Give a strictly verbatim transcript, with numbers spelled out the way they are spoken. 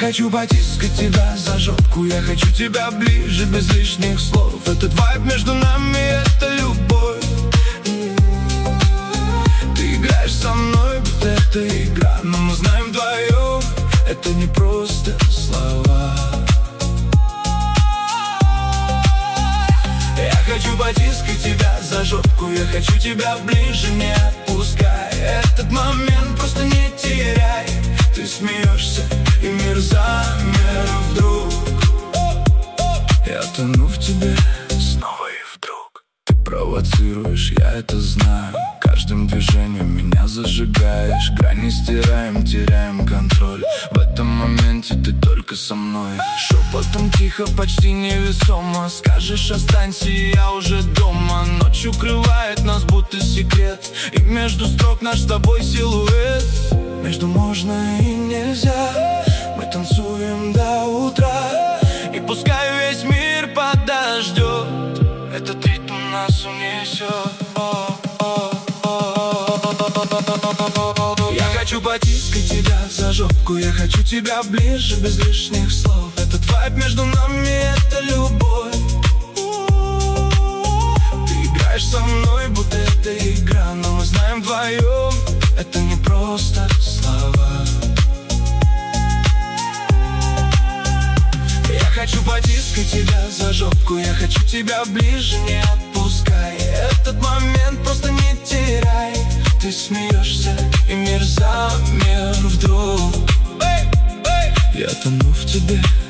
хочу потискать тебя за жопку, я хочу тебя ближе, без лишних слов. Этот вайб между нами, это любовь. Ты играешь со мной, будто это игра, но мы знаем вдвоем, это не просто слова. Я хочу потискать тебя за жопку, я хочу тебя ближе, не отпускай. Этот момент просто не теряй. Ты смеешься, и мир замер вдруг. Я тону в тебе снова и вдруг. Ты провоцируешь, я это знаю. Каждым движением меня зажигаешь. Грани стираем, теряем контроль. В этом моменте ты только со мной. Шепотом тихо, почти невесомо скажешь: останься, и я уже дома. Ночь укрывает нас, будто секрет, и между строк наш с тобой силуэт. Между можно и нельзя, мы танцуем до утра. И пускай весь мир подождет, этот ритм нас унесет. Я хочу потискать тебя за жопку, я хочу тебя ближе, без лишних слов. Этот вайб между нами, это любовь. Ты играешь со мной, будто это игра, но мы знаем вдвоем, это не просто слова. Я хочу потискать тебя за жопку, я хочу тебя ближе, не отпускай. Этот момент просто не теряй. Ты смеешься, и мир замер вдруг. Я тону в тебе